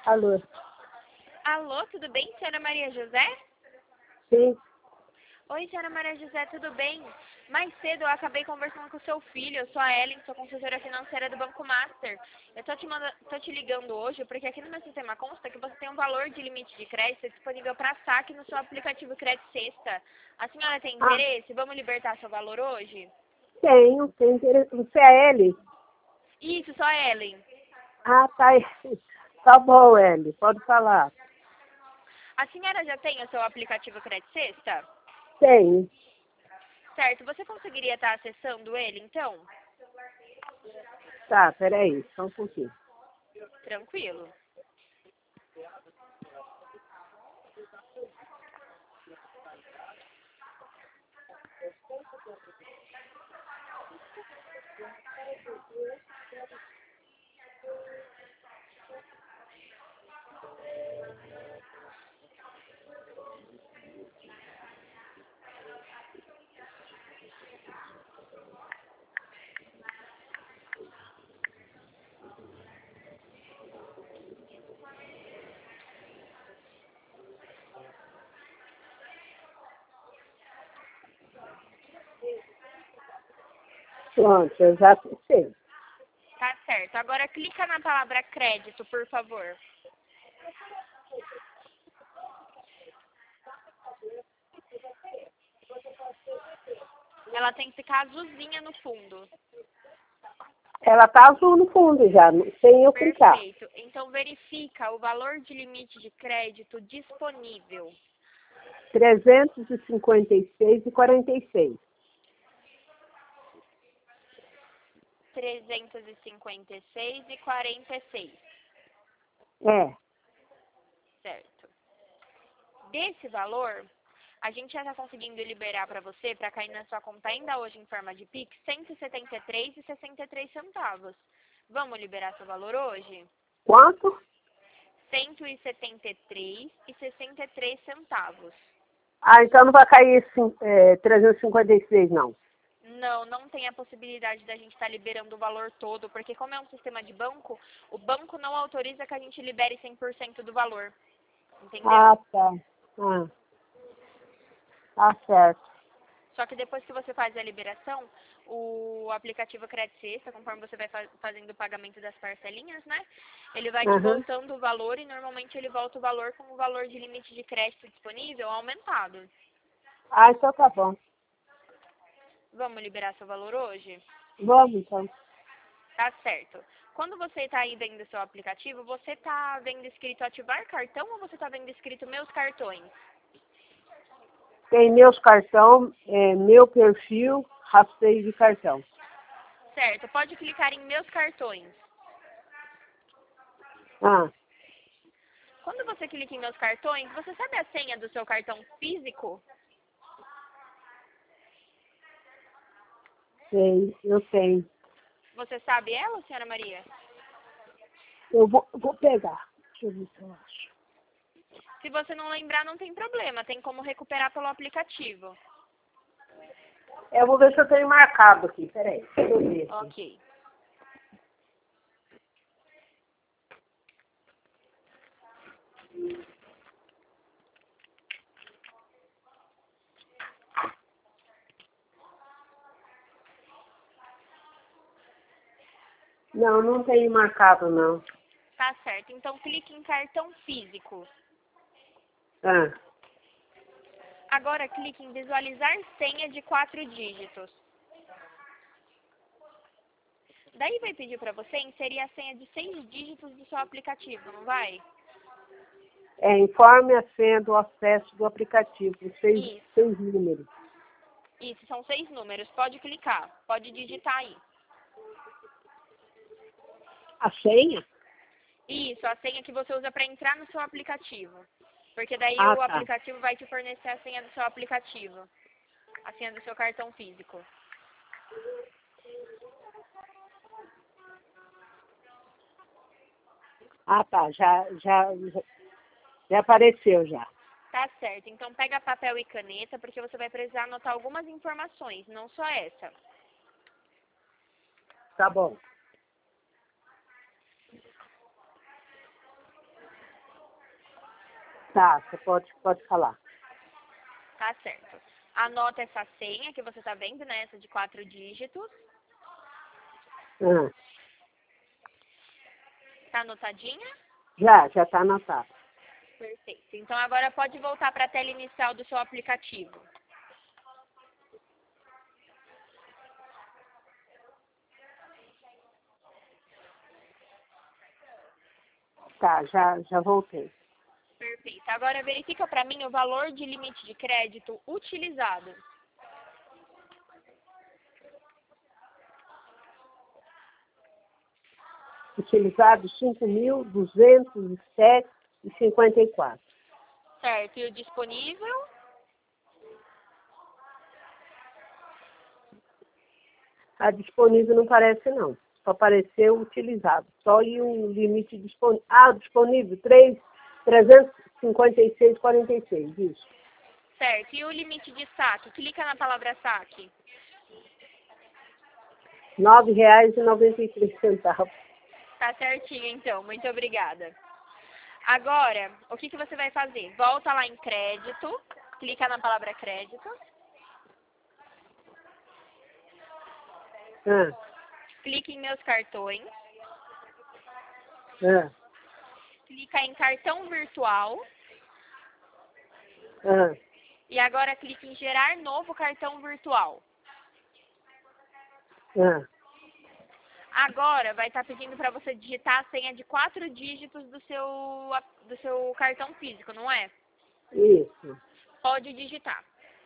Alô? Alô, tudo bem, senhora Maria José? Sim. Oi, senhora Maria José, tudo bem? Mais cedo eu acabei conversando com o seu filho, eu sou a Ellen, sou consultora financeira do Banco Master. Eu tô te ligando hoje porque aqui no meu sistema consta que você tem um valor de limite de crédito disponível para saque no seu aplicativo Crédito Sexta. A senhora tem interesse? Vamos libertar seu valor hoje? Tenho interesse. Você é Eli? Isso, sou a Ellen. Ah, tá. Tá bom, Eli. Pode falar. A senhora já tem o seu aplicativo Crédito Sexta? Tenho. Certo, você conseguiria estar acessando ele, então? Tá, peraí. Só um pouquinho. Tranquilo. Pronto, eu já acessei. Tá certo. Agora clica na palavra crédito, por favor. Ela tem que ficar azulzinha no fundo. Ela tá azul no fundo já, sem eu clicar. Perfeito. Então verifica o valor de limite de crédito disponível. 356,46. 356,46. É. Certo. Desse valor, a gente já está conseguindo liberar para você, para cair na sua conta ainda hoje em forma de Pix, R$ 173,63. Vamos liberar seu valor hoje? Quanto? R$ 173,63. Ah, então não vai cair 356, não. Não, não tem a possibilidade da gente estar liberando o valor todo, porque como é um sistema de banco, o banco não autoriza que a gente libere 100% do valor. Entendeu? Ah, tá. Ah, tá certo. Só que depois que você faz a liberação, o aplicativo Crédito Sexta, conforme você vai fazendo o pagamento das parcelinhas, né? Ele vai te Aham. voltando o valor e normalmente ele volta o valor com o valor de limite de crédito disponível aumentado. Ah, então tá bom. Vamos liberar seu valor hoje? Vamos, então. Tá certo. Quando você está aí vendo seu aplicativo, você está vendo escrito ativar cartão ou você está vendo escrito meus cartões? Tem meus cartão, meu perfil, rastreio de cartão. Certo. Pode clicar em meus cartões. Ah, Quando você clica em meus cartões, você sabe a senha do seu cartão físico? sei, eu tenho. Você sabe ela, senhora Maria? Eu vou pegar. Deixa eu ver se eu acho. Se você não lembrar, não tem problema. Tem como recuperar pelo aplicativo. Eu vou ver se eu tenho marcado aqui. Peraí, deixa eu ver aqui. Ok. Não, não tenho marcado, não. Tá certo. Então clique em cartão físico. Ah, Agora clique em visualizar senha de 4 dígitos. Daí vai pedir para você inserir a senha de 6 dígitos do seu aplicativo, não vai? informe a senha do acesso do aplicativo. Seis Isso. números. Isso, são 6 números. Pode clicar. Pode digitar aí. A senha? Isso, a senha que você usa para entrar no seu aplicativo. Porque daí Ah, o tá. aplicativo vai te fornecer a senha do seu aplicativo. A senha do seu cartão físico. Ah, tá. Já apareceu já. Tá certo. Então pega papel e caneta, porque você vai precisar anotar algumas informações, não só essa. Tá bom. Tá, você pode falar. Tá certo. Anota essa senha que você tá vendo, né? Essa de 4 dígitos. Ah, Tá anotadinha? já tá anotado. Perfeito. Então agora pode voltar para a tela inicial do seu aplicativo. Tá, já voltei. Perfeito. Agora verifica para mim o valor de limite de crédito utilizado. Utilizado 5.207,54. Certo. E o disponível? A disponível não parece, não. Só apareceu utilizado. Só e o limite disponível. Ah, disponível, 356,46. Isso. Certo. E o limite de saque? Clica na palavra saque. R$ 9,93. Tá certinho, então. Muito obrigada. Agora, o que você vai fazer? Volta lá em crédito. Clica na palavra crédito. Ah, Clique em meus cartões. ah, Clica em cartão virtual. ah, E agora clique em gerar novo cartão virtual. ah. Agora vai estar pedindo para você digitar a senha de 4 dígitos do seu cartão físico, não é? Isso. Pode digitar.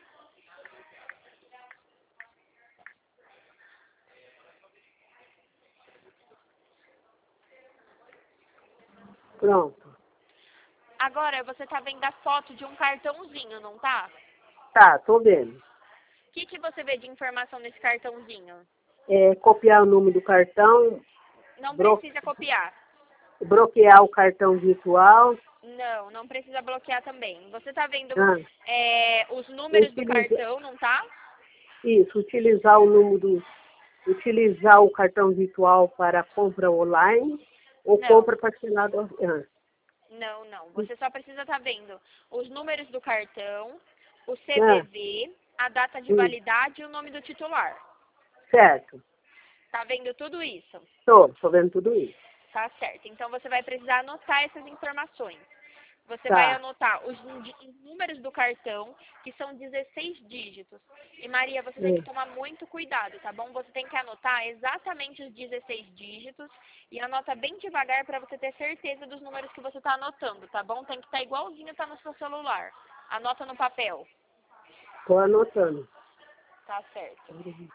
Pronto. Agora você está vendo a foto de um cartãozinho, não tá? Tá, tô vendo. O que você vê de informação nesse cartãozinho? Copiar o número do cartão, Não blo- precisa copiar. bloquear o cartão virtual. Não precisa bloquear também. Você está vendo Ah, os números do utiliza, cartão, não tá? isso, utilizar o número, utilizar o cartão virtual para compra online ou Não. compra parcelada. Ah, Não. Você só precisa estar vendo os números do cartão, o ah, CVV, a data de validade e o nome do titular. certo. Tá vendo tudo isso? Tô vendo tudo isso. Tá certo. Então você vai precisar anotar essas informações. Você Tá. vai anotar os números do cartão, que são 16 dígitos. E Maria, você tem que tomar muito cuidado, tá bom? Você tem que anotar exatamente os 16 dígitos e anota bem devagar para você ter certeza dos números que você está anotando, tá bom? Tem que estar igualzinho tá no seu celular. Anota no papel. Tô anotando. Tá certo.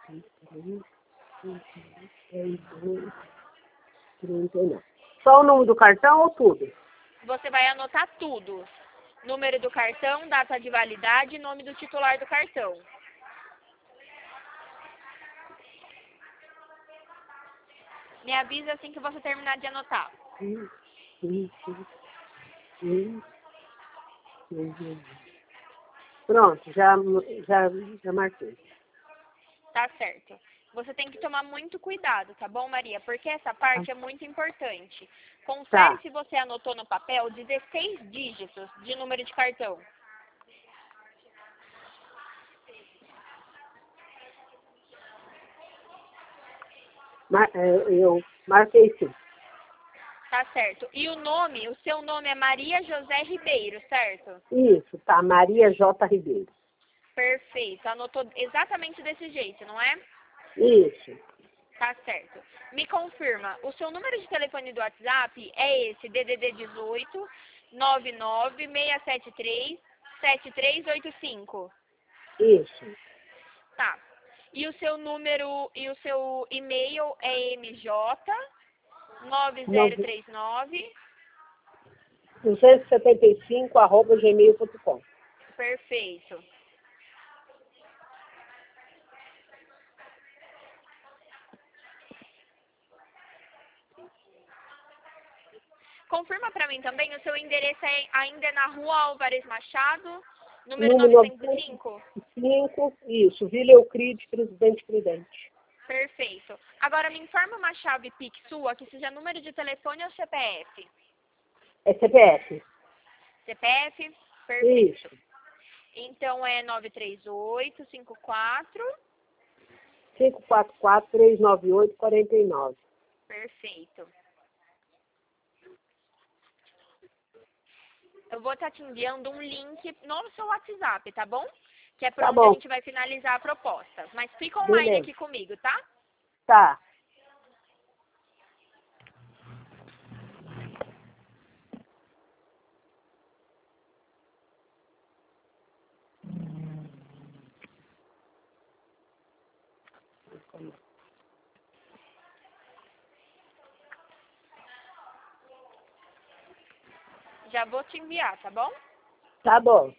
39. Só o número do cartão ou tudo? Você vai anotar tudo. Número do cartão, data de validade e nome do titular do cartão. Me avisa assim que você terminar de anotar. Pronto, já marquei. Tá certo. Você tem que tomar muito cuidado, tá bom, Maria? Porque essa parte é muito importante. Confere Tá. se você anotou no papel 16 dígitos de número de cartão. Eu marquei sim. Tá certo. E o seu nome é Maria José Ribeiro, certo? Isso, tá. Maria J. Ribeiro. Perfeito. Anotou exatamente desse jeito, não é? Isso. Tá certo. Me confirma, o seu número de telefone do WhatsApp é esse, DDD 18 99673 7385. Isso. Tá. E o seu e-mail é Nove- mj9039. 275@gmail.com. Perfeito. Confirma para mim também, o seu endereço ainda é na Rua Álvares Machado, número Número 905? 905, isso. Vila Euclides, Presidente Prudente. Perfeito. Agora me informa uma chave Pix sua, que seja número de telefone ou CPF. É CPF. CPF? Perfeito. Isso. Então é 93854. 544-398-49. Perfeito. Eu vou estar te enviando um link no seu WhatsApp, tá bom? Que é por Tá onde a bom. gente vai finalizar a proposta. Mas fica online Beleza. aqui comigo, tá? Tá. Já vou te enviar, tá bom? Tá bom.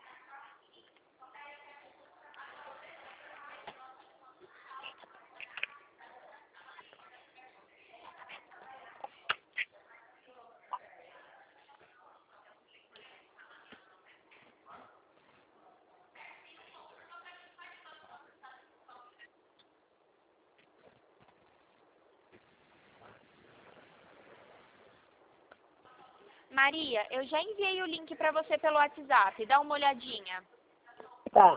Maria, eu já enviei o link pra você pelo WhatsApp. Dá uma olhadinha. Tá.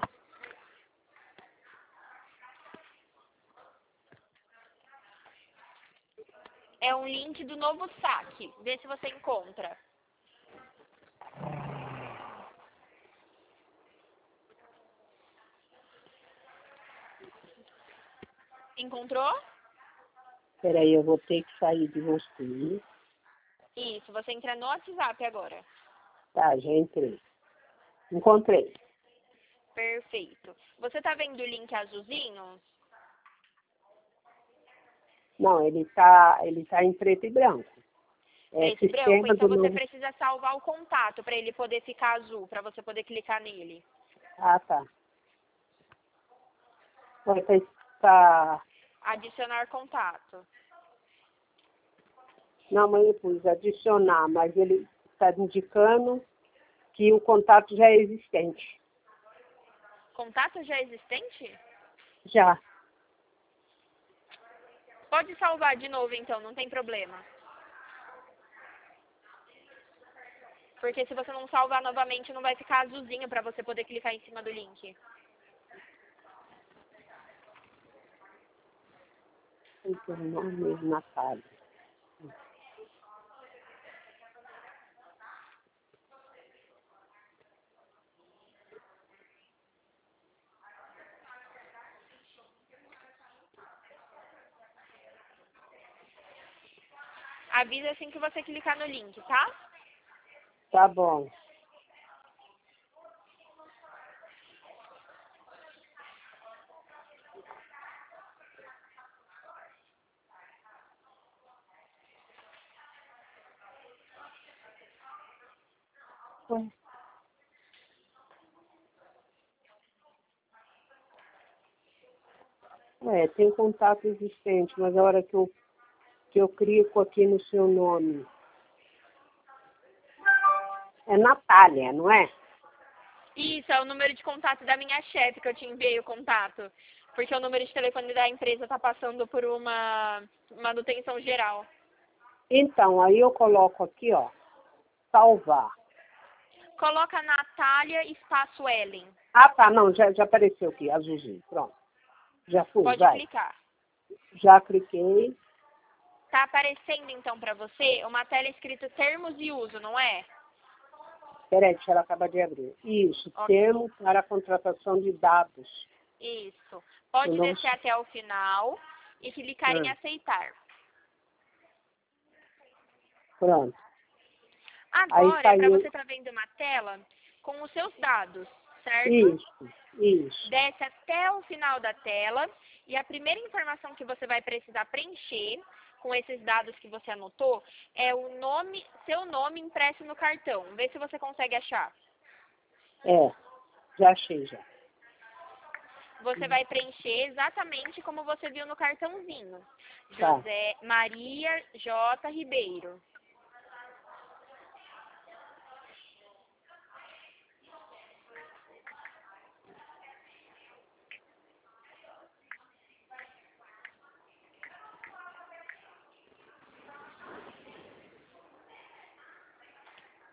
É um link do novo saque. Vê se você encontra. Encontrou? Peraí, eu vou ter que sair de você. Isso, você entra no WhatsApp agora. Tá, já entrei. Encontrei. Perfeito. Você tá vendo o link azulzinho? Não, ele tá em preto e branco. É Preto e branco? sistema Então do você novo. precisa salvar o contato para ele poder ficar azul, para você poder clicar nele. Ah, tá. Vai tá. Adicionar contato. Não, mas eu pus adicionar, mas ele está indicando que o contato já é existente. Contato já existente? Já. Pode salvar de novo então, não tem problema. Porque se você não salvar novamente, não vai ficar azulzinho para você poder clicar em cima do link. Esse é o nome Natália. Avisa assim que você clicar no link, tá? Tá bom. Ué. Tem contato existente, mas a hora que eu clico aqui no seu nome, é Natália, não é? Isso, é o número de contato da minha chefe que eu te enviei o contato. Porque o número de telefone da empresa está passando por uma manutenção geral. Então, aí eu coloco aqui, ó, salvar. Coloca Natália espaço Ellen. Ah, tá, não, já apareceu aqui, azulzinho, pronto. Já fui, Pode vai. clicar. Já cliquei. Tá aparecendo então para você uma tela escrito termos de uso, não é? Peraí, deixa ela acabar de abrir. Isso, Ok. termo para a contratação de dados. Isso. Pode Eu não descer até o final e clicar em aceitar. Pronto. Aí Agora é para saiu. você estar vendo uma tela com os seus dados, certo? Isso. Desce até o final da tela e a primeira informação que você vai precisar preencher com esses dados que você anotou é o nome, seu nome impresso no cartão. Vê se você consegue achar. Já achei já. Você vai preencher exatamente como você viu no cartãozinho. Tá. José Maria J. Ribeiro.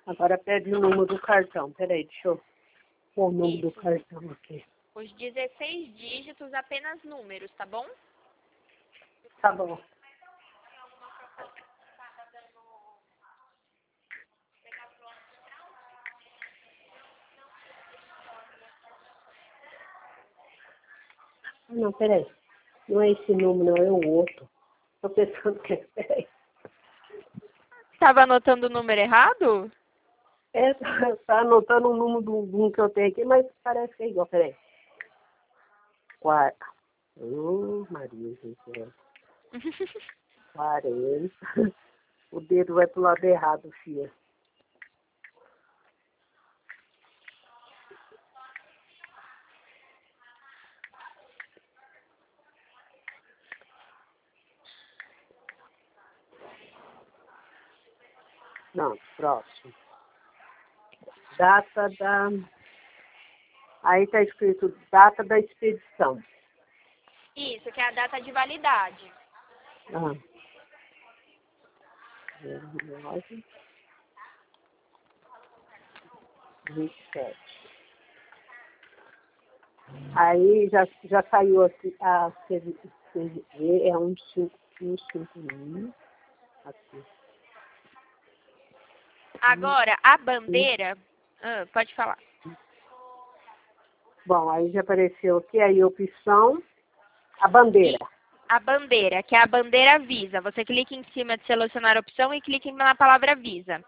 Agora pede o número do cartão. Peraí, deixa eu pôr o número do Isso. cartão aqui. Os 16 dígitos, apenas números, tá bom? Tá bom. Não, peraí. Não é esse número, não, é o outro. Tô pensando que é. Peraí. Tava anotando o número errado? É, tá anotando o número do que eu tenho aqui, mas parece que é igual. Peraí. Quarta. Maria, gente. 40. O dedo vai pro lado errado, filha. Não, próximo. Data da... Aí tá escrito data da expedição. Isso, que é a data de validade. Ah. 9, 27. Aí já saiu aqui a CVV, é 151. Aqui. Agora, a bandeira... pode falar. Bom, aí já apareceu aqui aí a opção, a bandeira. A bandeira, que é a bandeira Visa. Você clica em cima de selecionar a opção e clica na palavra Visa.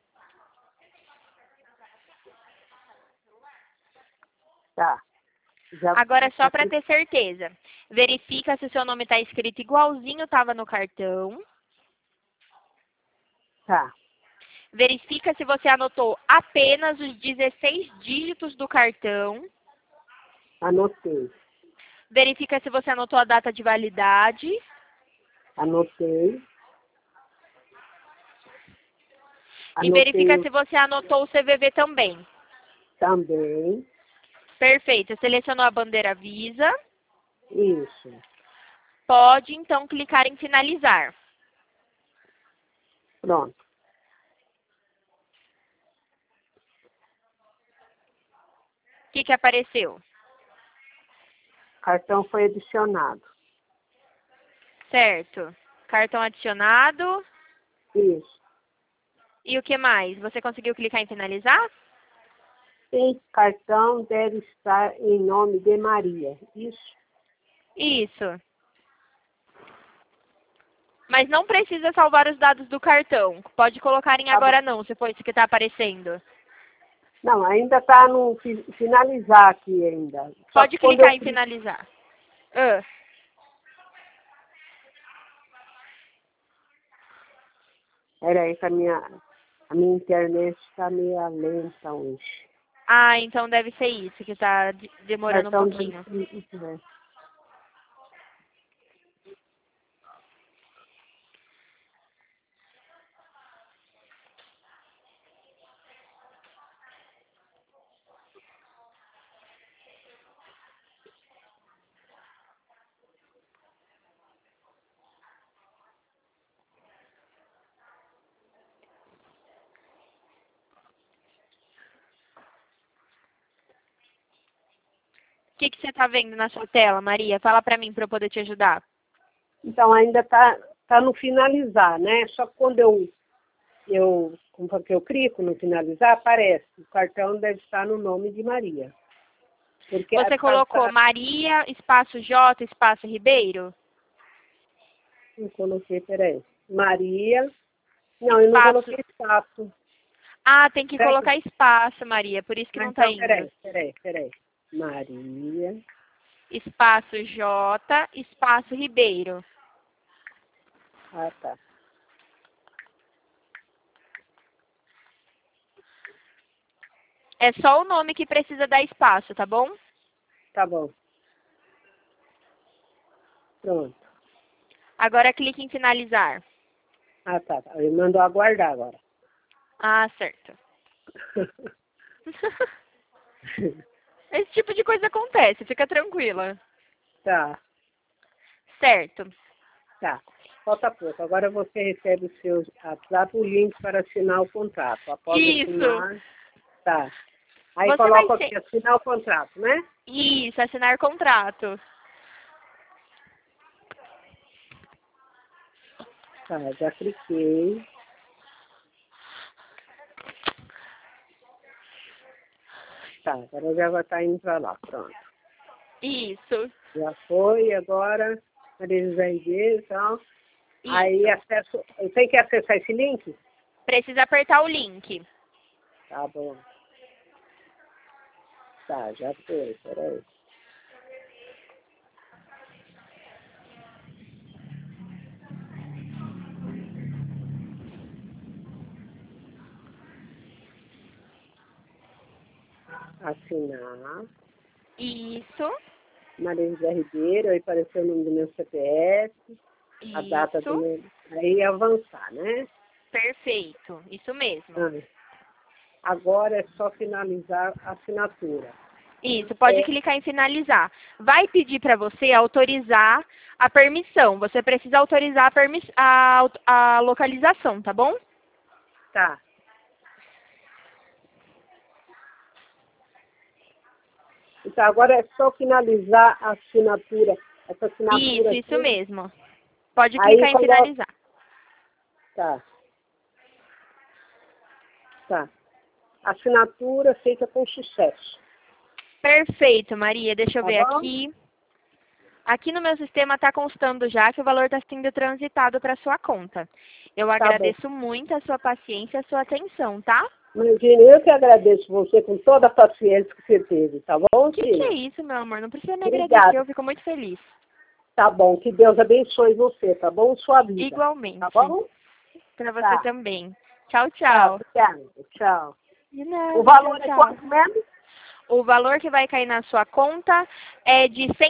Tá. Já, Agora, só para ter certeza, verifica se o seu nome está escrito igualzinho estava no cartão. Tá. Verifica se você anotou apenas os 16 dígitos do cartão. Anotei. Verifica se você anotou a data de validade. Anotei. E verifica Anotei se você anotou o CVV também. também. Perfeito. Selecionou a bandeira Visa. Isso. Pode, então, clicar em finalizar. Pronto. O que apareceu? Cartão foi adicionado. Certo. Cartão adicionado. Isso. E o que mais? Você conseguiu clicar em finalizar? Sim, cartão deve estar em nome de Maria. Isso. Isso. Mas não precisa salvar os dados do cartão. Pode colocar em Tá bom. agora não, se for isso que está aparecendo. Não, ainda está no finalizar aqui ainda. Só Pode que quando clicar eu em finalizar. Ah, Peraí, que a minha internet está meio lenta hoje. então deve ser isso que está demorando um Cartão pouquinho. O que você está vendo na sua tela, Maria? Fala para mim para eu poder te ajudar. Então, ainda tá no finalizar, né? Só que quando eu clico no finalizar, aparece. O cartão deve estar no nome de Maria. Porque Você colocou Maria, espaço J, espaço Ribeiro? Eu coloquei, peraí. Maria. Não, eu não Espaço. coloquei espaço. Tem que Peraí. colocar espaço, Maria, por isso que não está Então, indo. peraí. Maria. Espaço J, espaço Ribeiro. Ah, tá. É só o nome que precisa dar espaço, tá bom? Tá bom. Pronto. Agora clique em finalizar. Ah, tá. Ele mandou aguardar agora. Certo. Esse tipo de coisa acontece, fica tranquila. Tá. Certo. Tá. falta pouco. Agora você recebe o seu WhatsApp, o link para assinar o contrato. Após assinar, tá. Aí Você coloca vai aqui, ser... assinar o contrato, né? Isso, assinar contrato. Tá, já cliquei. Tá, agora já vai estar indo para lá, pronto. Isso. Já foi, agora, Maria José Ribeiro e tal. Isso. Aí acesso, eu tenho que acessar esse link? Precisa apertar o link. Tá bom. Tá, já foi, peraí. Assinar. Isso. Maria José Ribeiro, aí apareceu o nome do meu CPF, a data do Isso. meu... Aí avançar, né? Perfeito. Isso mesmo. Agora é só finalizar a assinatura. Isso, pode clicar em finalizar. Vai pedir para você autorizar a permissão. Você precisa autorizar a localização, tá bom? Tá. Então, agora é só finalizar a assinatura. Essa assinatura Isso aqui. mesmo. Pode Aí clicar em coloca... finalizar. Tá. Tá. Assinatura feita com sucesso. Perfeito, Maria. Deixa eu Tá ver bom? aqui. Aqui no meu sistema está constando já que o valor está sendo transitado para sua conta. Eu agradeço muito a sua paciência e a sua atenção, tá? Imagina, eu que agradeço você com toda a paciência que você teve, tá bom, Que filha? é isso, meu amor? Não precisa me Obrigada. agradecer, eu fico muito feliz. Tá bom, que Deus abençoe você, tá bom? Sua vida. Igualmente. Tá bom? Para você Tá. também. Tchau, Tá, tchau. obrigada. Tchau. De nada, O valor tchau, é tchau. quanto mesmo? O valor que vai cair na sua conta é de R$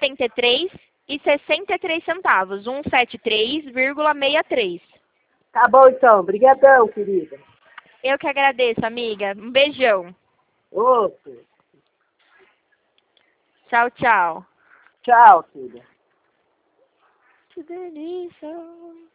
173,63. 173,63. Tá bom, então. Obrigadão, querida. Eu que agradeço, amiga. Um beijão. Outro. Tchau, tchau. Tchau, filha. Que delícia.